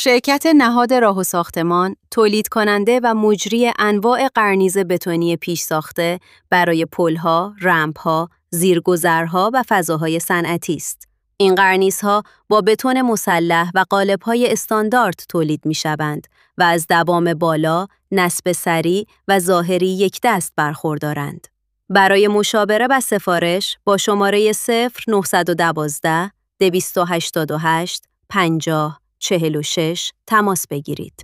شرکت نهاد راه و ساختمان تولید کننده و مجری انواع قرنیز بتونی پیش ساخته برای پل‌ها، رمپ‌ها، زیرگذرها و فضاهای صنعتی است. این قرنیزها با بتون مسلح و قالب‌های استاندارد تولید می‌شوند و از دوام بالا، نصب سریع و ظاهری یکدست برخوردارند. برای مشاوره و سفارش با شماره 0912 288 50 46 تماس بگیرید.